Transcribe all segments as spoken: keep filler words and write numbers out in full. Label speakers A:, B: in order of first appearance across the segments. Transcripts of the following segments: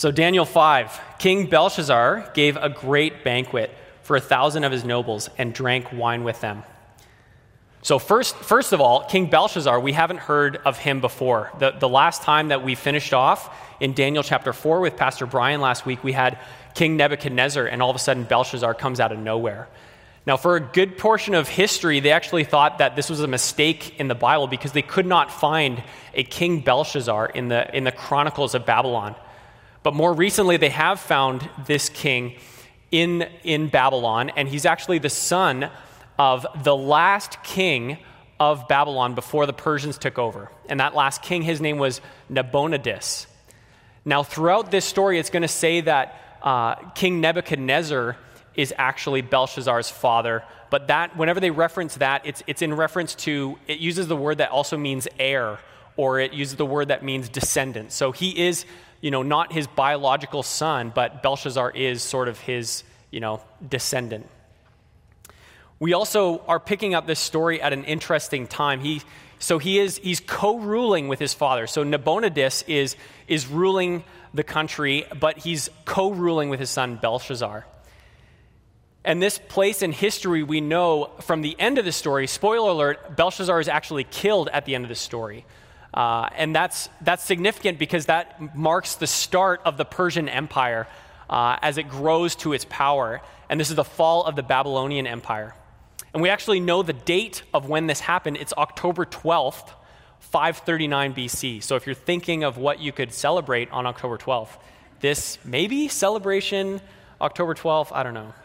A: So Daniel five, King Belshazzar gave a great banquet for a thousand of his nobles and drank wine with them. So first, first of all, King Belshazzar, we haven't heard of him before. The, the last time that we finished off in Daniel chapter four with Pastor Brian last week, we had King Nebuchadnezzar, and all of a sudden Belshazzar comes out of nowhere. Now, for a good portion of history, they actually thought that this was a mistake in the Bible because they could not find a King Belshazzar in the, in the Chronicles of Babylon. But more recently, they have found this king in, in Babylon, and he's actually the son of the last king of Babylon before the Persians took over. And that last king, his name was Nabonidus. Now, throughout this story, it's going to say that uh, King Nebuchadnezzar is actually Belshazzar's father, but that whenever they reference that, it's it's in reference to, it uses the word that also means heir, or it uses the word that means descendant. So he is, you know, not his biological son, but Belshazzar is sort of his, you know, descendant. We also are picking up this story at an interesting time. He so he is he's co-ruling with his father. So Nabonidus is is ruling the country, but he's co-ruling with his son Belshazzar. And this place in history, we know from the end of the story, spoiler alert, Belshazzar is actually killed at the end of the story. Uh, and that's that's significant because that marks the start of the Persian Empire uh, as it grows to its power. And this is the fall of the Babylonian Empire. And we actually know the date of when this happened. It's October twelfth, five thirty-nine B C. So if you're thinking of what you could celebrate on October twelfth, this maybe celebration October twelfth, I don't know.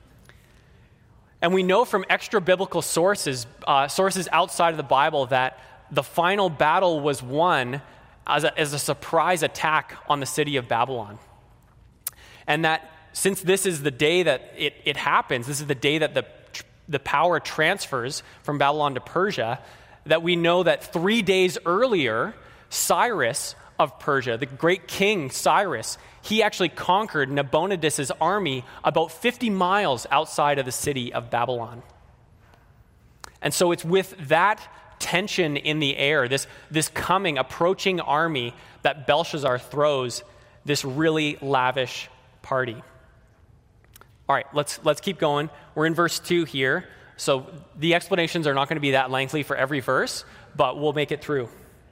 A: And we know from extra biblical sources, uh, sources outside of the Bible, that the final battle was won as a, as a surprise attack on the city of Babylon. And that since this is the day that it, it happens, this is the day that the, the power transfers from Babylon to Persia, that we know that three days earlier, Cyrus of Persia, the great king Cyrus, he actually conquered Nabonidus' army about fifty miles outside of the city of Babylon. And so it's with that tension in the air, this, this coming, approaching army, that Belshazzar throws this really lavish party. All right, let's let's keep going. We're in verse two here. So the explanations are not going to be that lengthy for every verse, but we'll make it through.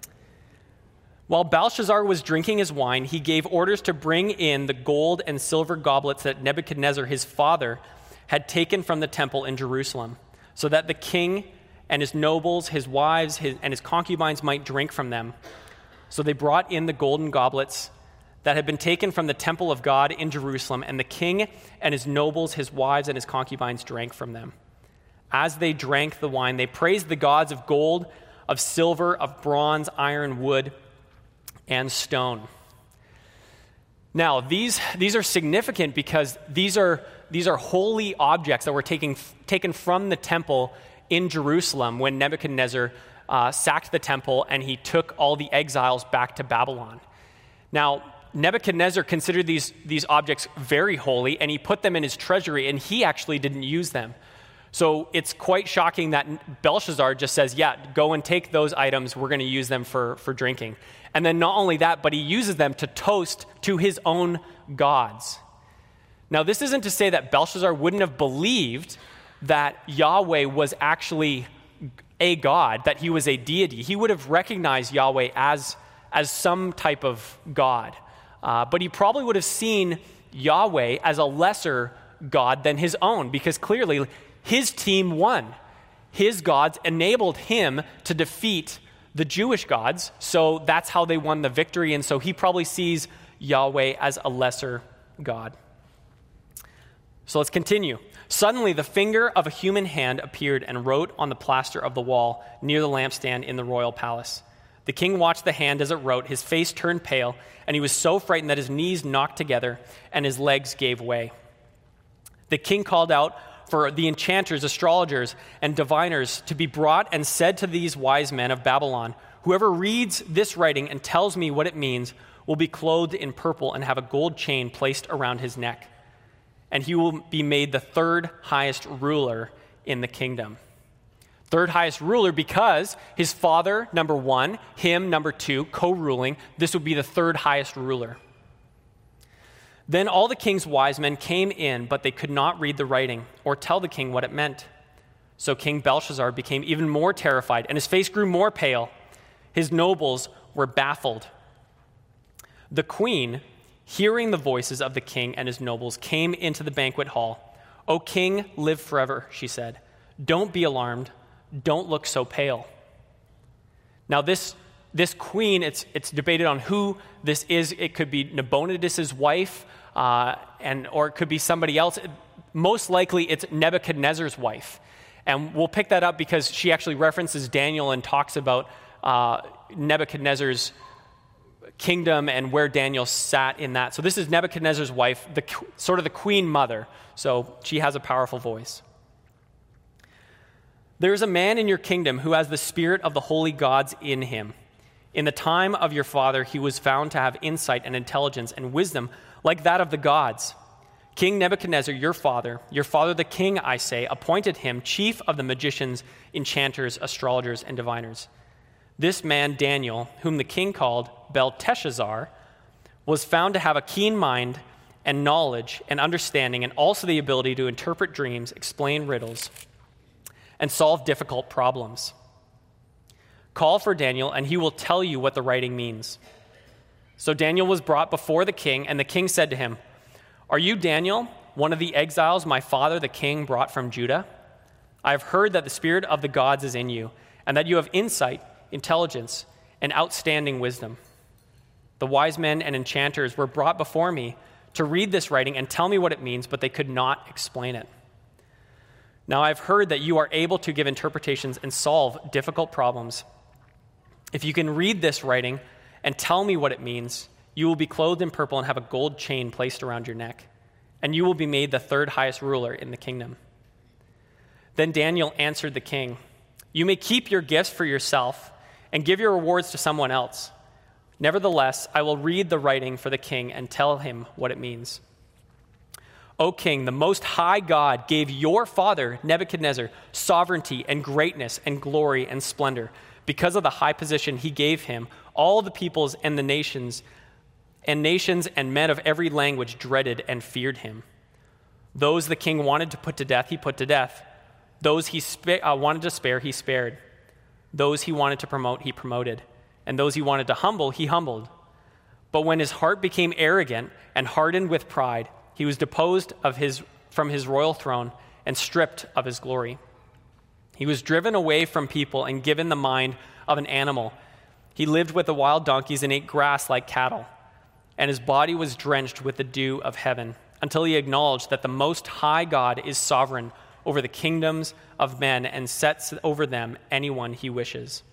A: While Belshazzar was drinking his wine, he gave orders to bring in the gold and silver goblets that Nebuchadnezzar, his father, had taken from the temple in Jerusalem, so that the king and his nobles, his wives, his, and his concubines might drink from them. So they brought in the golden goblets that had been taken from the temple of God in Jerusalem, and the king and his nobles, his wives, and his concubines drank from them. As they drank the wine, they praised the gods of gold, of silver, of bronze, iron, wood, and stone. Now, these these are significant because these are these are holy objects that were taken taken from the temple in Jerusalem when Nebuchadnezzar uh, sacked the temple and he took all the exiles back to Babylon. Now, Nebuchadnezzar considered these these objects very holy, and he put them in his treasury, and he actually didn't use them. So it's quite shocking that Belshazzar just says, yeah, go and take those items. We're going to use them for, for drinking. And then not only that, but he uses them to toast to his own gods. Now, this isn't to say that Belshazzar wouldn't have believed that Yahweh was actually a god, that he was a deity. He would have recognized Yahweh as, as some type of god. Uh, but he probably would have seen Yahweh as a lesser god than his own, because clearly his team won. His gods enabled him to defeat the Jewish gods, so that's how they won the victory, and so he probably sees Yahweh as a lesser god. So let's continue. Suddenly, the finger of a human hand appeared and wrote on the plaster of the wall near the lampstand in the royal palace. The king watched the hand as it wrote. His face turned pale, and he was so frightened that his knees knocked together and his legs gave way. The king called out for the enchanters, astrologers, and diviners to be brought and said to these wise men of Babylon, whoever reads this writing and tells me what it means will be clothed in purple and have a gold chain placed around his neck. And he will be made the third highest ruler in the kingdom. Third highest ruler because his father, number one, him, number two, co-ruling. This would be the third highest ruler. Then all the king's wise men came in, but they could not read the writing or tell the king what it meant. So King Belshazzar became even more terrified, and his face grew more pale. His nobles were baffled. The queen, hearing the voices of the king and his nobles, came into the banquet hall. "O king, live forever," she said. "Don't be alarmed. Don't look so pale." Now this this queen, it's it's debated on who this is. It could be Nabonidus' wife, uh, and or it could be somebody else. Most likely, it's Nebuchadnezzar's wife, and we'll pick that up because she actually references Daniel and talks about uh, Nebuchadnezzar's kingdom and where Daniel sat in that. So this is Nebuchadnezzar's wife, the sort of the queen mother. So she has a powerful voice. "There is a man in your kingdom who has the spirit of the holy gods in him. In the time of your father, he was found to have insight and intelligence and wisdom like that of the gods. King Nebuchadnezzar, your father, your father the king, I say, appointed him chief of the magicians, enchanters, astrologers, and diviners. This man, Daniel, whom the king called Belteshazzar, was found to have a keen mind and knowledge and understanding, and also the ability to interpret dreams, explain riddles, and solve difficult problems. Call for Daniel, and he will tell you what the writing means." So Daniel was brought before the king, and the king said to him, "Are you Daniel, one of the exiles my father the king brought from Judah? I have heard that the spirit of the gods is in you, and that you have insight, intelligence, and outstanding wisdom. The wise men and enchanters were brought before me to read this writing and tell me what it means, but they could not explain it. Now I've heard that you are able to give interpretations and solve difficult problems. If you can read this writing and tell me what it means, you will be clothed in purple and have a gold chain placed around your neck, and you will be made the third highest ruler in the kingdom." Then Daniel answered the king, "You may keep your gifts for yourself and give your rewards to someone else. Nevertheless, I will read the writing for the king and tell him what it means. O king, the most high God gave your father Nebuchadnezzar sovereignty and greatness and glory and splendor. Because of the high position he gave him, all the peoples and the nations and nations and men of every language dreaded and feared him. Those the king wanted to put to death, he put to death. Those he spa- uh, wanted to spare, he spared. Those he wanted to promote, he promoted. And those he wanted to humble, he humbled. But when his heart became arrogant and hardened with pride, he was deposed of his, from his royal throne and stripped of his glory. He was driven away from people and given the mind of an animal. He lived with the wild donkeys and ate grass like cattle. And his body was drenched with the dew of heaven, until he acknowledged that the Most High God is sovereign over the kingdoms of men and sets over them anyone he wishes.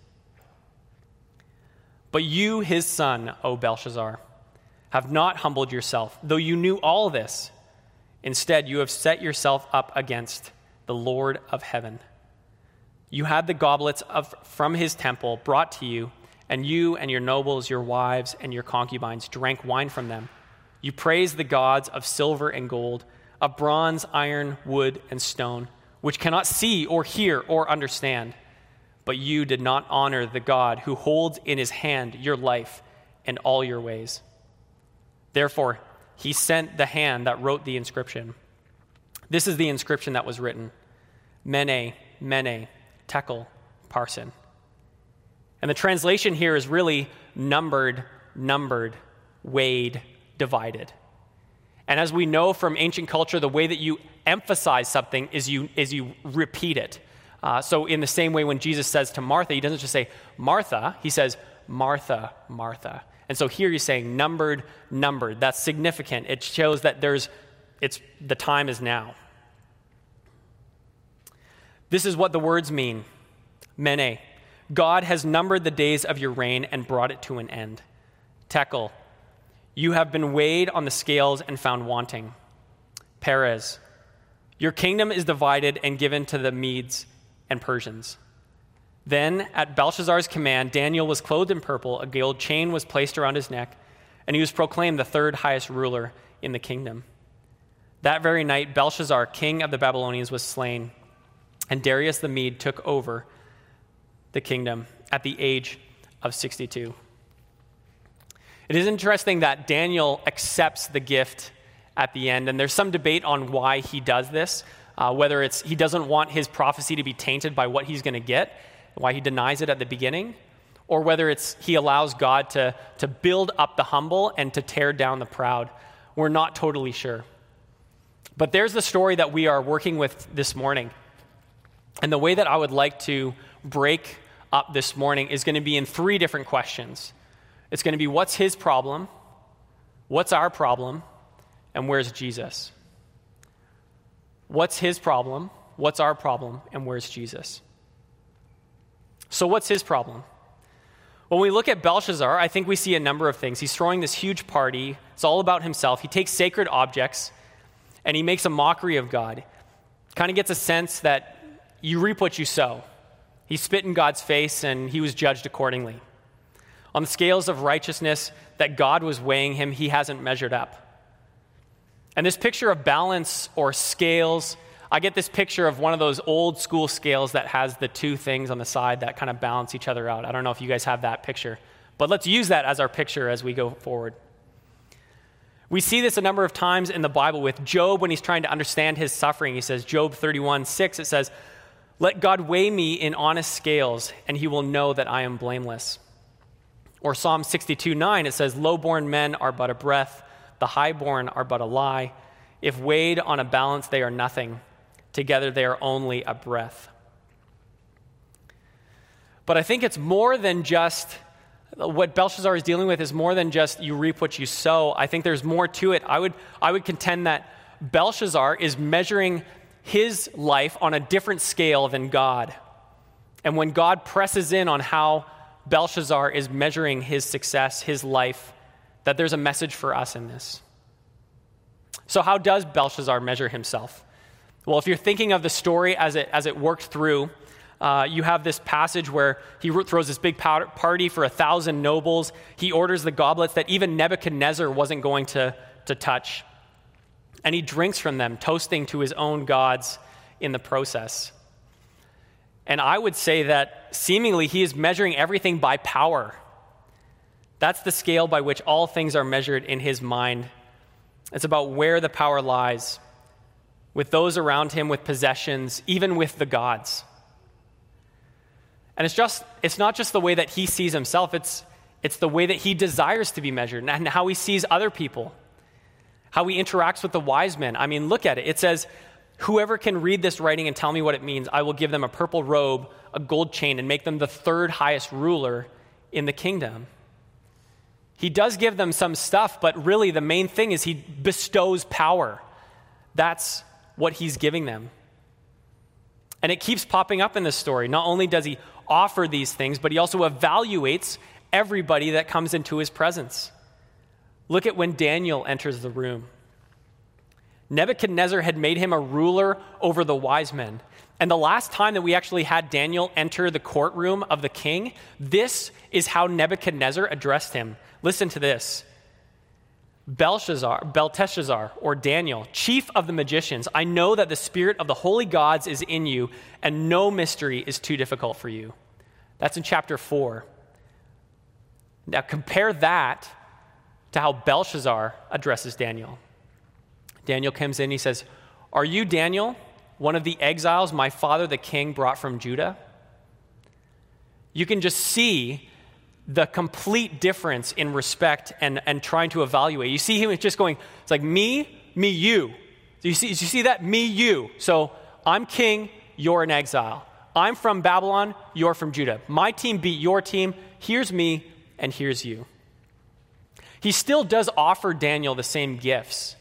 A: But you, his son, O Belshazzar, have not humbled yourself, though you knew all this. Instead, you have set yourself up against the Lord of heaven. You had the goblets of, from his temple brought to you, and you and your nobles, your wives, and your concubines drank wine from them. You praised the gods of silver and gold, of bronze, iron, wood, and stone, which cannot see or hear or understand. But you did not honor the God who holds in his hand your life and all your ways. Therefore, he sent the hand that wrote the inscription. This is the inscription that was written: Mene, Mene, Tekel, Parsin. And the translation here is really numbered, numbered, weighed, divided. And as we know from ancient culture, the way that you emphasize something is you is you repeat it. Uh, so in the same way when Jesus says to Martha, he doesn't just say Martha, he says Martha, Martha. And so here he's saying numbered, numbered. That's significant. It shows that there's, it's the time is now. This is what the words mean. Mene, God has numbered the days of your reign and brought it to an end. Tekel, you have been weighed on the scales and found wanting. Perez, your kingdom is divided and given to the Medes and Persians. Then, at Belshazzar's command, Daniel was clothed in purple, a gold chain was placed around his neck, and he was proclaimed the third highest ruler in the kingdom. That very night, Belshazzar, king of the Babylonians, was slain, and Darius the Mede took over the kingdom at the age of sixty-two. It is interesting that Daniel accepts the gift at the end. And there's some debate on why he does this, uh, whether it's he doesn't want his prophecy to be tainted by what he's going to get, why he denies it at the beginning, or whether it's he allows God to, to build up the humble and to tear down the proud. We're not totally sure. But there's the story that we are working with this morning. And the way that I would like to break up this morning is going to be in three different questions. It's going to be, what's his problem? What's our problem? And where's Jesus? What's his problem? What's our problem? And where's Jesus? So what's his problem? When we look at Belshazzar, I think we see a number of things. He's throwing this huge party. It's all about himself. He takes sacred objects and he makes a mockery of God. Kind of gets a sense that you reap what you sow. He spit in God's face and he was judged accordingly. On the scales of righteousness that God was weighing him, he hasn't measured up. And this picture of balance or scales, I get this picture of one of those old school scales that has the two things on the side that kind of balance each other out. I don't know if you guys have that picture, but let's use that as our picture as we go forward. We see this a number of times in the Bible with Job when he's trying to understand his suffering. He says, Job thirty-one six, it says, "Let God weigh me in honest scales, and he will know that I am blameless." Or Psalm sixty-two nine, it says, "Low-born men are but a breath, the high-born are but a lie. If weighed on a balance, they are nothing. Together they are only a breath." But I think it's more than just, what Belshazzar is dealing with is more than just you reap what you sow. I think there's more to it. I would, I would contend that Belshazzar is measuring his life on a different scale than God. And when God presses in on how Belshazzar is measuring his success, his life, that there's a message for us in this. So how does Belshazzar measure himself? Well, if you're thinking of the story as it as it worked through, uh, you have this passage where he throws this big party for a thousand nobles. He orders the goblets that even Nebuchadnezzar wasn't going to, to touch. And he drinks from them, toasting to his own gods in the process. And I would say that seemingly he is measuring everything by power. That's the scale by which all things are measured in his mind. It's about where the power lies, with those around him, with possessions, even with the gods. And it's just it's not just the way that he sees himself, it's it's the way that he desires to be measured and how he sees other people, how he interacts with the wise men. I mean, look at it. It says, "Whoever can read this writing and tell me what it means, I will give them a purple robe, a gold chain, and make them the third highest ruler in the kingdom." He does give them some stuff, but really the main thing is he bestows power. That's what he's giving them. And it keeps popping up in this story. Not only does he offer these things, but he also evaluates everybody that comes into his presence. Look at when Daniel enters the room. Nebuchadnezzar had made him a ruler over the wise men. And the last time that we actually had Daniel enter the courtroom of the king, this is how Nebuchadnezzar addressed him. Listen to this. Belshazzar, Belteshazzar, or Daniel, chief of the magicians, I know that the spirit of the holy gods is in you, and no mystery is too difficult for you. That's in chapter four. Now compare that to how Belshazzar addresses Daniel. Daniel comes in, he says, "Are you Daniel, one of the exiles my father the king brought from Judah?" You can just see the complete difference in respect and, and trying to evaluate. You see him just going, it's like me, me, you. So you see, you see that? Me, you. So I'm king, you're an exile. I'm from Babylon, you're from Judah. My team beat your team. Here's me, and here's you. He still does offer Daniel the same gifts.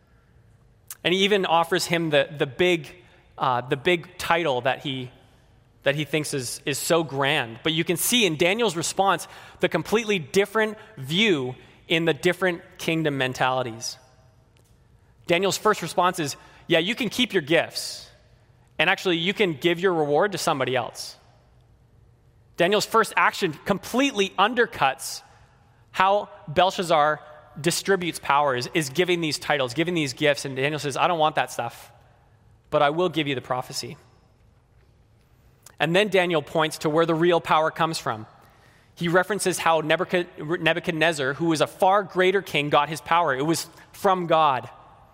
A: And he even offers him the, the big uh, the big title that he that he thinks is, is so grand. But you can see in Daniel's response the completely different view in the different kingdom mentalities. Daniel's first response is, yeah, you can keep your gifts, and actually you can give your reward to somebody else. Daniel's first action completely undercuts how Belshazzar distributes power, is, is giving these titles, giving these gifts, and Daniel says, I don't want that stuff, but I will give you the prophecy. And then Daniel points to where the real power comes from. He references how Nebuchadnezzar, who was a far greater king, got his power. It was from God.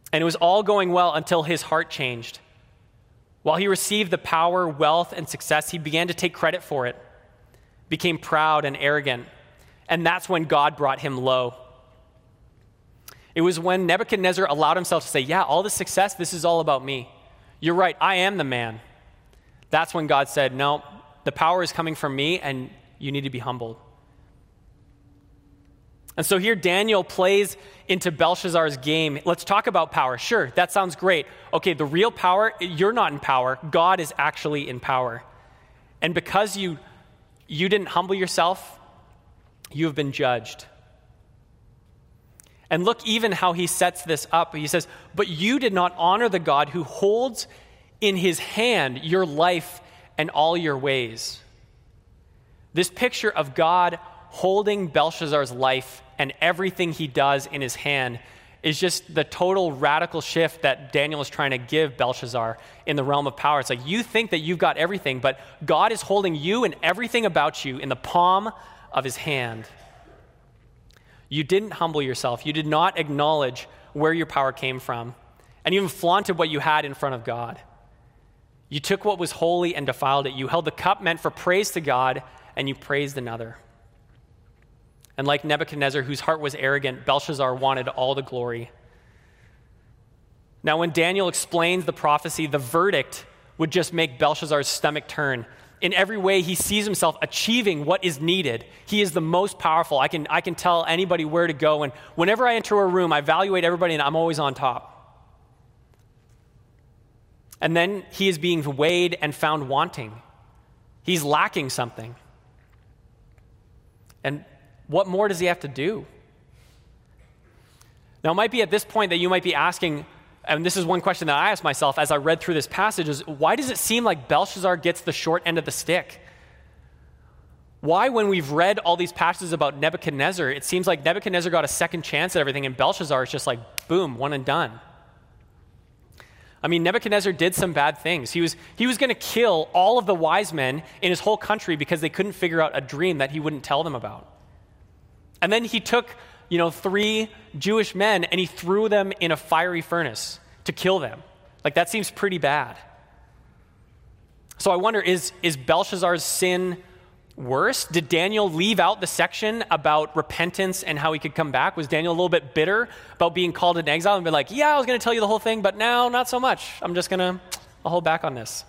A: And it was all going well until his heart changed. While he received the power, wealth, and success, he began to take credit for it, became proud and arrogant, and that's when God brought him low. It was when Nebuchadnezzar allowed himself to say, yeah, all the success, this is all about me. You're right, I am the man. That's when God said, no, the power is coming from me, and you need to be humbled. And so here Daniel plays into Belshazzar's game. Let's talk about power. Sure, that sounds great. Okay, the real power, you're not in power. God is actually in power. And because you, you didn't humble yourself, you have been judged. And look even how he sets this up. He says, but you did not honor the God who holds in his hand your life and all your ways. This picture of God holding Belshazzar's life and everything he does in his hand is just the total radical shift that Daniel is trying to give Belshazzar in the realm of power. It's like you think that you've got everything, but God is holding you and everything about you in the palm of his hand. You didn't humble yourself. You did not acknowledge where your power came from, and even flaunted what you had in front of God. You took what was holy and defiled it. You held the cup meant for praise to God, and you praised another. And like Nebuchadnezzar, whose heart was arrogant, Belshazzar wanted all the glory. Now, when Daniel explains the prophecy, the verdict would just make Belshazzar's stomach turn. In every way, he sees himself achieving what is needed. He is the most powerful. I can, I can tell anybody where to go. And whenever I enter a room, I evaluate everybody, and I'm always on top. And then he is being weighed and found wanting. He's lacking something. And what more does he have to do? Now, it might be at this point that you might be asking, and this is one question that I asked myself as I read through this passage, is why does it seem like Belshazzar gets the short end of the stick? Why, when we've read all these passages about Nebuchadnezzar, it seems like Nebuchadnezzar got a second chance at everything, and Belshazzar is just like, boom, one and done. I mean, Nebuchadnezzar did some bad things. He was, he was going to kill all of the wise men in his whole country because they couldn't figure out a dream that he wouldn't tell them about. And then he took, you know, three Jewish men and he threw them in a fiery furnace to kill them. Like, that seems pretty bad. So I wonder, is, is Belshazzar's sin worse? Did Daniel leave out the section about repentance and how he could come back? Was Daniel a little bit bitter about being called into exile and be like, yeah, I was going to tell you the whole thing, but now not so much. I'm just going to, I'll hold back on this.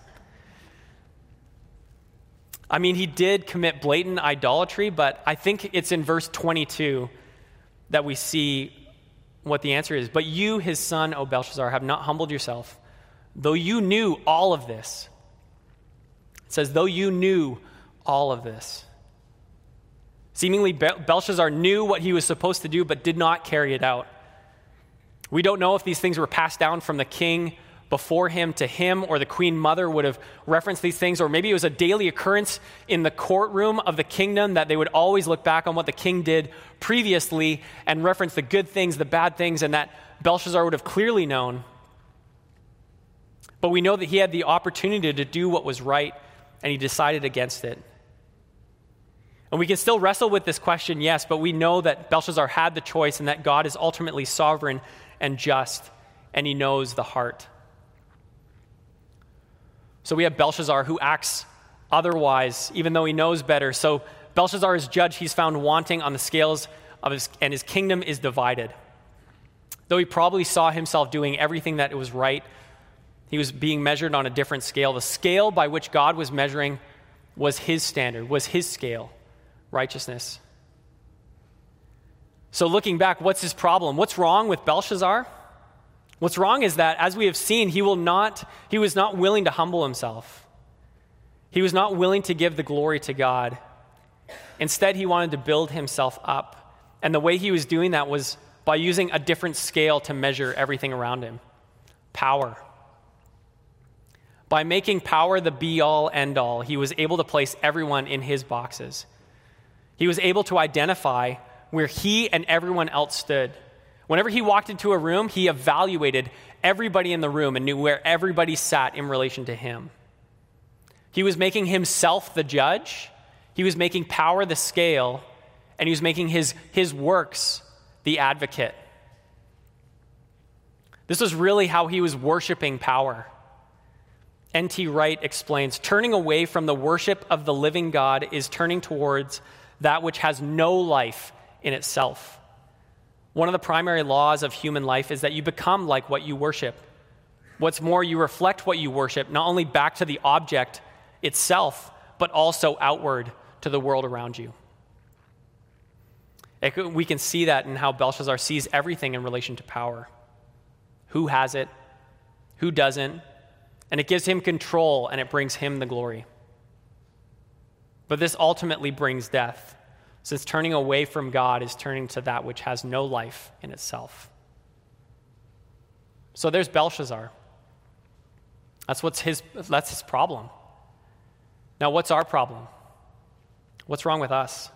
A: I mean, he did commit blatant idolatry, but I think it's in verse twenty-two that we see what the answer is. But you, his son, O Belshazzar, have not humbled yourself, though you knew all of this. It says, though you knew all of this. Seemingly, Belshazzar knew what he was supposed to do, but did not carry it out. We don't know if these things were passed down from the king before him to him, or the queen mother would have referenced these things, or maybe it was a daily occurrence in the courtroom of the kingdom that they would always look back on what the king did previously and reference the good things, the bad things, and that Belshazzar would have clearly known. But we know that he had the opportunity to do what was right, and he decided against it. And we can still wrestle with this question, yes, but we know that Belshazzar had the choice and that God is ultimately sovereign and just, and he knows the heart. So we have Belshazzar who acts otherwise, even though he knows better. So Belshazzar is judged. He's found wanting on the scales of his, and his kingdom is divided. Though he probably saw himself doing everything that was right, he was being measured on a different scale. The scale by which God was measuring was his standard, was his scale, righteousness. So looking back, what's his problem? What's wrong with Belshazzar? What's wrong is that, as we have seen, he will not, he was not willing to humble himself. He was not willing to give the glory to God. Instead, he wanted to build himself up. And the way he was doing that was by using a different scale to measure everything around him. Power. By making power the be-all, end-all, he was able to place everyone in his boxes. He was able to identify where he and everyone else stood. Whenever he walked into a room, he evaluated everybody in the room and knew where everybody sat in relation to him. He was making himself the judge, he was making power the scale, and he was making his, his works the advocate. This was really how he was worshiping power. N T Wright explains, turning away from the worship of the living God is turning towards that which has no life in itself. One of the primary laws of human life is that you become like what you worship. What's more, you reflect what you worship, not only back to the object itself, but also outward to the world around you. It, we can see that in how Belshazzar sees everything in relation to power. Who has it? Who doesn't? And it gives him control, and it brings him the glory. But this ultimately brings death, since turning away from God is turning to that which has no life in itself. So there's Belshazzar. That's what's his, that's his problem. Now, what's our problem? What's wrong with us?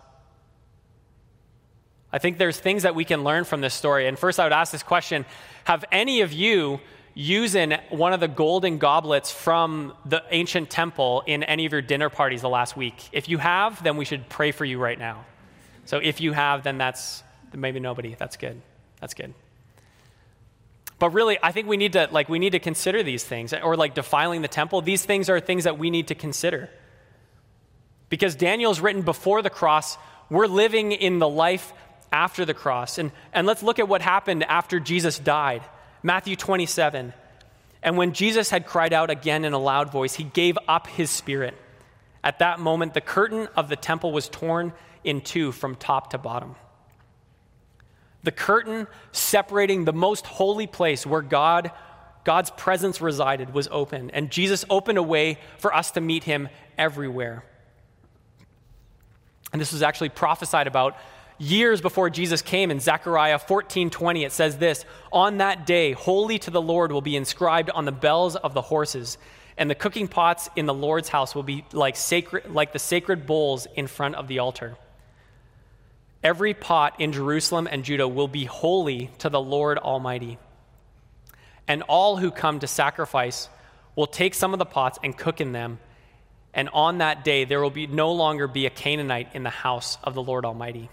A: I think there's things that we can learn from this story. And first, I would ask this question: have any of you using one of the golden goblets from the ancient temple in any of your dinner parties the last week? If you have, then we should pray for you right now. So if you have, then that's maybe nobody. That's good. That's good. But really, I think we need to like we need to consider these things, or like defiling the temple. These things are things that we need to consider. Because Daniel's written before the cross, we're living in the life after the cross. And, and let's look at what happened after Jesus died. Matthew twenty-seven. And when Jesus had cried out again in a loud voice, he gave up his spirit. At that moment, the curtain of the temple was torn in two from top to bottom. The curtain separating the most holy place where God, God's presence resided was open. And Jesus opened a way for us to meet him everywhere. And this was actually prophesied about years before Jesus came. In Zechariah fourteen twenty, it says this: on that day, holy to the Lord will be inscribed on the bells of the horses, and the cooking pots in the Lord's house will be like sacred, like the sacred bowls in front of the altar. Every pot in Jerusalem and Judah will be holy to the Lord Almighty. And all who come to sacrifice will take some of the pots and cook in them. And on that day, there will be no longer be a Canaanite in the house of the Lord Almighty.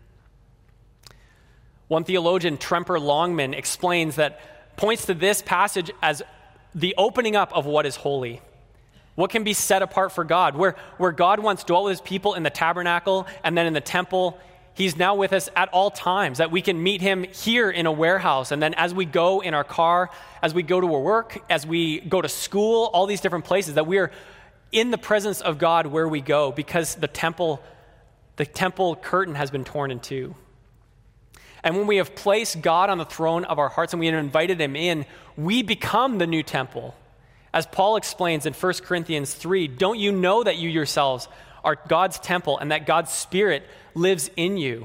A: One theologian, Tremper Longman, explains that, points to this passage as the opening up of what is holy. What can be set apart for God? Where, where God once dwelt with his people in the tabernacle and then in the temple, he's now with us at all times, that we can meet him here in a warehouse. And then as we go in our car, as we go to our work, as we go to school, all these different places, that we are in the presence of God where we go, because the temple, the temple curtain has been torn in two. And when we have placed God on the throne of our hearts and we have invited him in, we become the new temple. As Paul explains in First Corinthians three, don't you know that you yourselves are God's temple and that God's Spirit lives in you?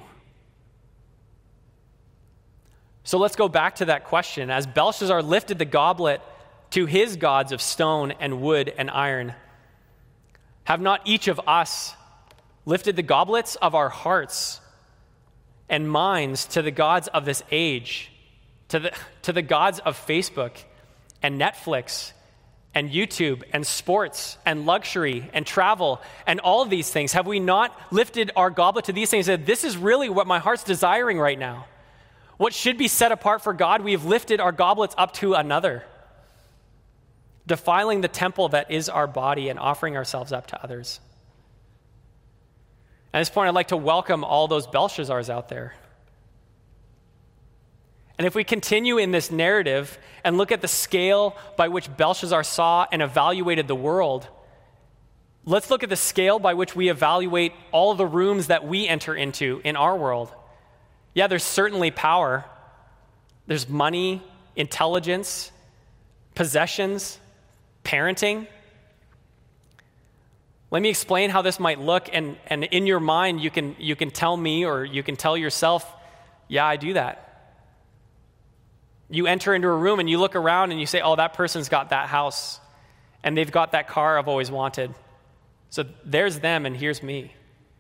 A: So let's go back to that question. As Belshazzar lifted the goblet to his gods of stone and wood and iron, have not each of us lifted the goblets of our hearts and minds to the gods of this age, to the, to the gods of Facebook and Netflix and YouTube and sports and luxury and travel and all of these things? Have we not lifted our goblet to these things and said, this is really what my heart's desiring right now? What should be set apart for God, we have lifted our goblets up to another, defiling the temple that is our body and offering ourselves up to others. At this point, I'd like to welcome all those Belshazzars out there. And if we continue in this narrative and look at the scale by which Belshazzar saw and evaluated the world, let's look at the scale by which we evaluate all the rooms that we enter into in our world. Yeah, there's certainly power. There's money, intelligence, possessions, parenting. Let me explain how this might look, and, and in your mind, you can, you can tell me or you can tell yourself, yeah, I do that. You enter into a room and you look around and you say, oh, that person's got that house and they've got that car I've always wanted. So there's them and here's me.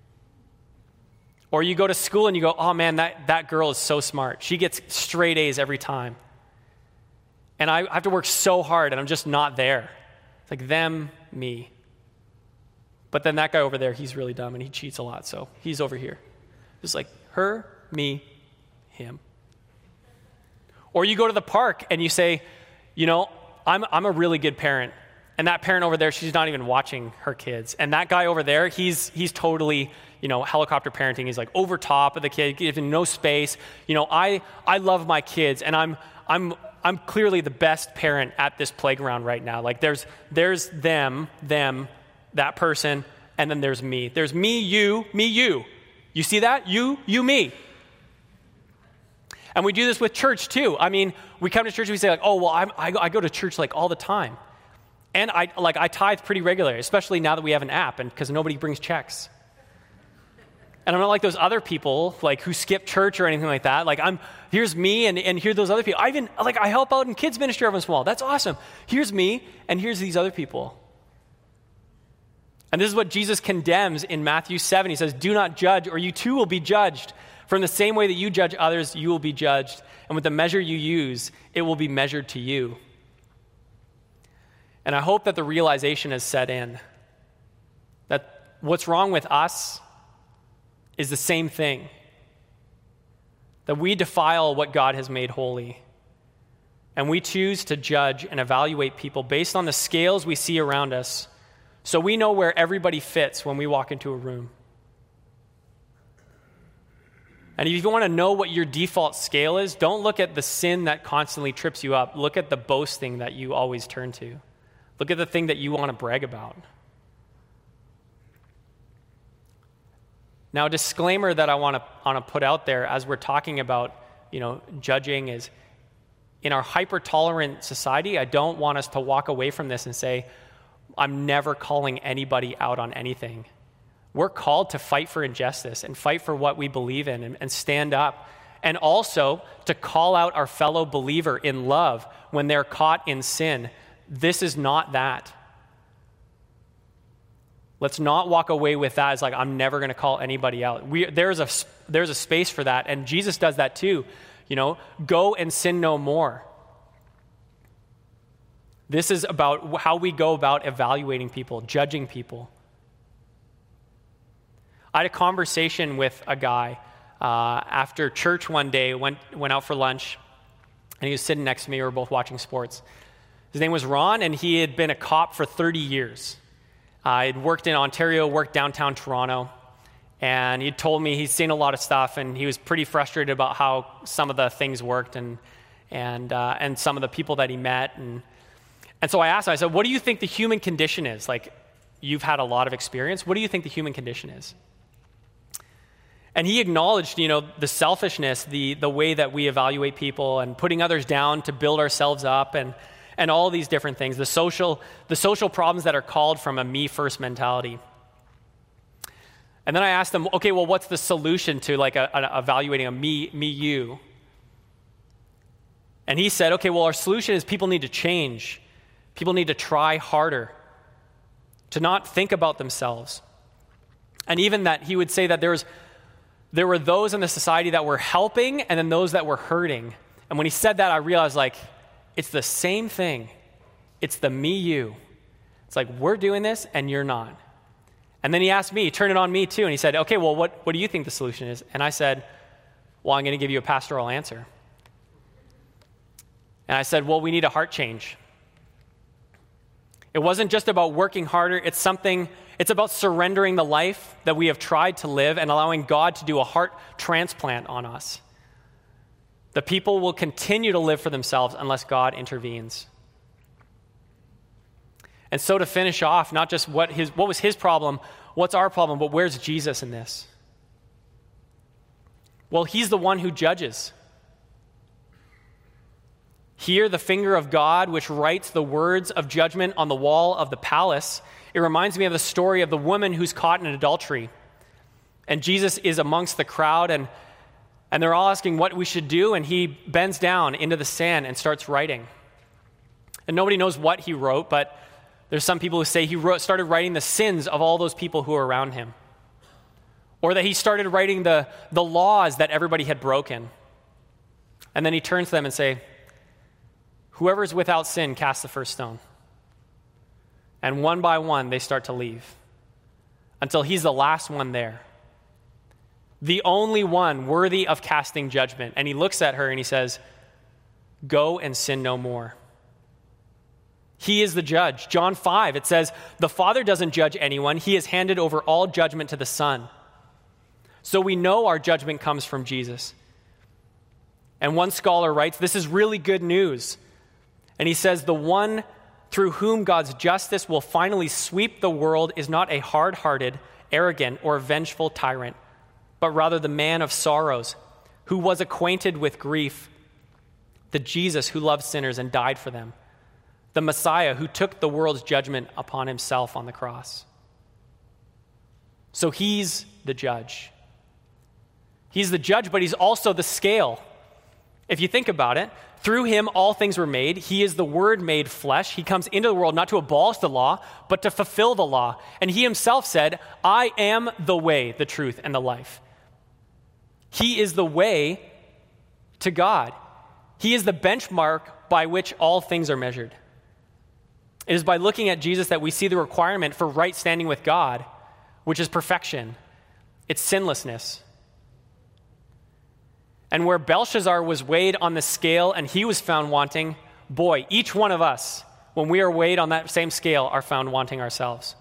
A: Or you go to school and you go, oh man, that, that girl is so smart. She gets straight A's every time. And I have to work so hard and I'm just not there. It's like them, me. But then that guy over there, he's really dumb and he cheats a lot, so he's over here. Just like her, me, him. Or you go to the park and you say, you know, I'm I'm a really good parent. And that parent over there, she's not even watching her kids. And that guy over there, he's he's totally, you know, helicopter parenting. He's like over top of the kid, giving no space. You know, I I love my kids, and I'm I'm I'm clearly the best parent at this playground right now. Like there's there's them, them, that person, and then there's me. There's me, you, me, you. You see that? You, you, me. And we do this with church too. I mean, we come to church and we say like, oh, well, I'm, I, go, I go to church like all the time. And I like I tithe pretty regularly, especially now that we have an app and because nobody brings checks. And I'm not like those other people like who skip church or anything like that. Like I'm, here's me and, and here are those other people. I even, like I help out in kids ministry every once in a while. That's awesome. Here's me and here's these other people. And this is what Jesus condemns in Matthew seven. He says, do not judge or you too will be judged. From the same way that you judge others, you will be judged. And with the measure you use, it will be measured to you. And I hope that the realization has set in that what's wrong with us is the same thing. That we defile what God has made holy. And we choose to judge and evaluate people based on the scales we see around us, so we know where everybody fits when we walk into a room. And if you want to know what your default scale is, don't look at the sin that constantly trips you up. Look at the boasting that you always turn to. Look at the thing that you want to brag about. Now, a disclaimer that I want to, want to put out there as we're talking about, you know, judging is, in our hyper-tolerant society, I don't want us to walk away from this and say, I'm never calling anybody out on anything. We're called to fight for injustice and fight for what we believe in and, and stand up. And also to call out our fellow believer in love when they're caught in sin. This is not that. Let's not walk away with that as like, I'm never going to call anybody out. We, there's a, there's a space for that. And Jesus does that too. You know, go and sin no more. This is about how we go about evaluating people, judging people. I had a conversation with a guy uh, after church one day, went, went out for lunch, and he was sitting next to me. We were both watching sports. His name was Ron, and he had been a cop for thirty years. Uh, he'd worked in Ontario, worked downtown Toronto, and he told me he'd seen a lot of stuff, and he was pretty frustrated about how some of the things worked and and uh, and some of the people that he met. And, and so I asked him, I said, what do you think the human condition is? Like, you've had a lot of experience. What do you think the human condition is? And he acknowledged, you know, the selfishness, the the way that we evaluate people and putting others down to build ourselves up and and all these different things, the social the social problems that are called from a me-first mentality. And then I asked him, okay, well, what's the solution to like a, a, evaluating a me, me, you? And he said, okay, well, our solution is people need to change. People need to try harder, to not think about themselves. And even that he would say that there was There were those in the society that were helping and then those that were hurting. And when he said that, I realized, like, it's the same thing. It's the me, you. It's like, we're doing this and you're not. And then he asked me, he turned it on me too, and he said, okay, well, what, what do you think the solution is? And I said, well, I'm going to give you a pastoral answer. And I said, well, we need a heart change. It wasn't just about working harder. It's something, it's about surrendering the life that we have tried to live and allowing God to do a heart transplant on us. The people will continue to live for themselves unless God intervenes. And so to finish off, not just what his what was his problem, what's our problem, but where's Jesus in this? Well, he's the one who judges. Here, the finger of God, which writes the words of judgment on the wall of the palace. It reminds me of the story of the woman who's caught in adultery. And Jesus is amongst the crowd, and, and they're all asking what we should do, and he bends down into the sand and starts writing. And nobody knows what he wrote, but there's some people who say he wrote, started writing the sins of all those people who were around him. Or that he started writing the, the laws that everybody had broken. And then he turns to them and say, whoever is without sin, cast the first stone. And one by one, they start to leave until he's the last one there. The only one worthy of casting judgment. And he looks at her and he says, Go and sin no more. He is the judge. John five, it says, the Father doesn't judge anyone. He has handed over all judgment to the Son. So we know our judgment comes from Jesus. And one scholar writes, this is really good news. And he says, the one through whom God's justice will finally sweep the world is not a hard-hearted, arrogant, or vengeful tyrant, but rather the man of sorrows, who was acquainted with grief, the Jesus who loved sinners and died for them, the Messiah who took the world's judgment upon himself on the cross. So he's the judge. He's the judge, but he's also the scale. If you think about it, through him all things were made. He is the Word made flesh. He comes into the world not to abolish the law, but to fulfill the law. And he himself said, I am the way, the truth, and the life. He is the way to God. He is the benchmark by which all things are measured. It is by looking at Jesus that we see the requirement for right standing with God, which is perfection. It's sinlessness. And where Belshazzar was weighed on the scale and he was found wanting, boy, each one of us, when we are weighed on that same scale, are found wanting ourselves.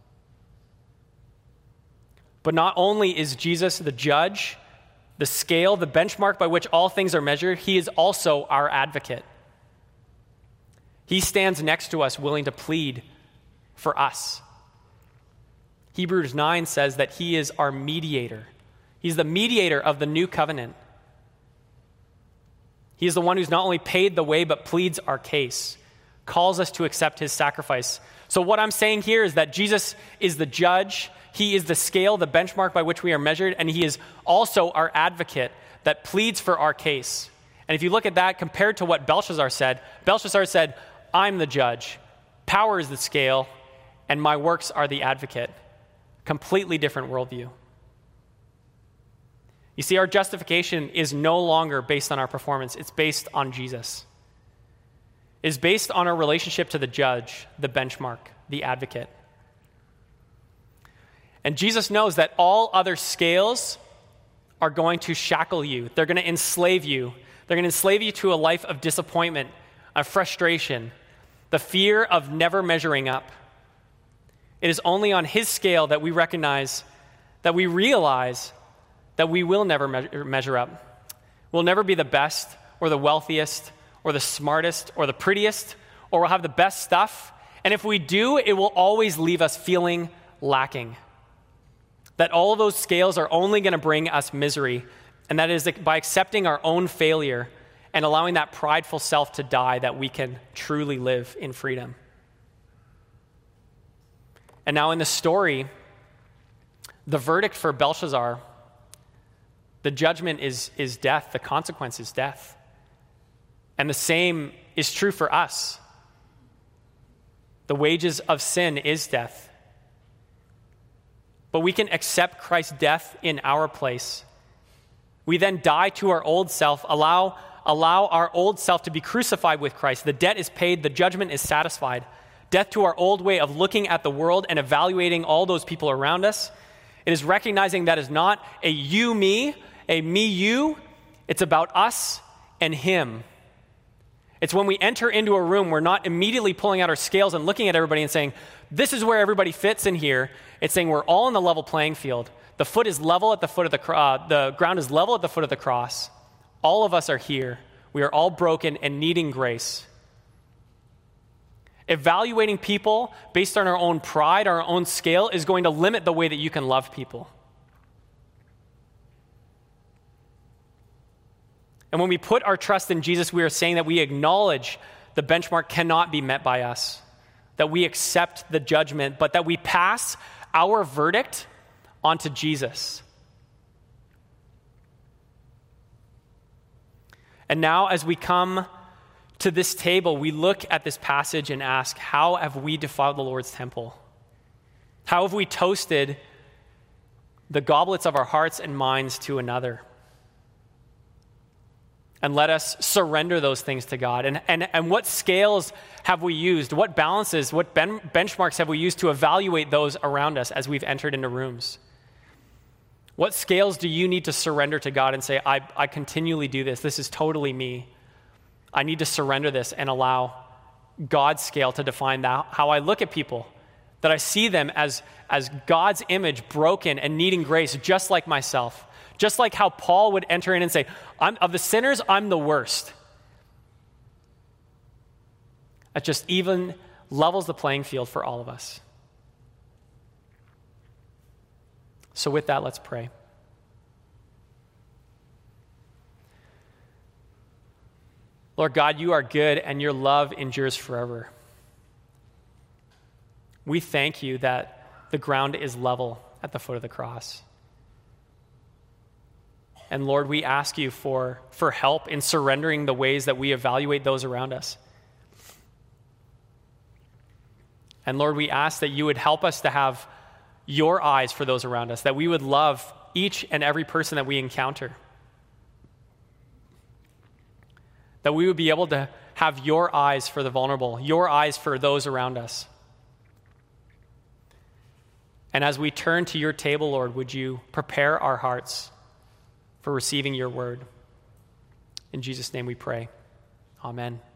A: But not only is Jesus the judge, the scale, the benchmark by which all things are measured, he is also our advocate. He stands next to us willing to plead for us. Hebrews nine says that he is our mediator. He's the mediator of the new covenant. He is the one who's not only paid the way, but pleads our case, calls us to accept his sacrifice. So what I'm saying here is that Jesus is the judge. He is the scale, the benchmark by which we are measured, and he is also our advocate that pleads for our case. And if you look at that compared to what Belshazzar said, Belshazzar said, I'm the judge, power is the scale, and my works are the advocate. Completely different worldview. You see, our justification is no longer based on our performance. It's based on Jesus. It is based on our relationship to the judge, the benchmark, the advocate. And Jesus knows that all other scales are going to shackle you. They're going to enslave you. They're going to enslave you to a life of disappointment, of frustration, the fear of never measuring up. It is only on his scale that we recognize, that we realize that we will never measure, measure up. We'll never be the best or the wealthiest or the smartest or the prettiest, or we'll have the best stuff. And if we do, it will always leave us feeling lacking. That all of those scales are only going to bring us misery, and that is by accepting our own failure and allowing that prideful self to die, that we can truly live in freedom. And now in the story, the verdict for Belshazzar, the judgment is, is death. The consequence is death. And the same is true for us. The wages of sin is death. But we can accept Christ's death in our place. We then die to our old self, allow, allow our old self to be crucified with Christ. The debt is paid, the judgment is satisfied. Death to our old way of looking at the world and evaluating all those people around us. It is recognizing that is not a you, me, a me, you. It's about us and him. It's when we enter into a room, we're not immediately pulling out our scales and looking at everybody and saying, this is where everybody fits in here. It's saying we're all on the level playing field. The foot is level at the foot of the cross. Uh, the ground is level at the foot of the cross. All of us are here. We are all broken and needing grace. Evaluating people based on our own pride, our own scale, is going to limit the way that you can love people. And when we put our trust in Jesus, we are saying that we acknowledge the benchmark cannot be met by us, that we accept the judgment, but that we pass our verdict onto Jesus. And now, as we come to this table, we look at this passage and ask, how have we defiled the Lord's temple? How have we toasted the goblets of our hearts and minds to another? And let us surrender those things to God. And, and, and what scales have we used? What balances, what ben, benchmarks have we used to evaluate those around us as we've entered into rooms? What scales do you need to surrender to God and say, I, I continually do this. This is totally me. I need to surrender this and allow God's scale to define that, how I look at people, that I see them as, as God's image broken and needing grace, just like myself. Just like how Paul would enter in and say, I'm, of the sinners, I'm the worst. It just even levels the playing field for all of us. So with that, let's pray. Lord God, you are good and your love endures forever. We thank you that the ground is level at the foot of the cross. And Lord, we ask you for, for help in surrendering the ways that we evaluate those around us. And Lord, we ask that you would help us to have your eyes for those around us, that we would love each and every person that we encounter. That we would be able to have your eyes for the vulnerable, your eyes for those around us. And as we turn to your table, Lord, would you prepare our hearts for receiving your word? In Jesus' name we pray. Amen.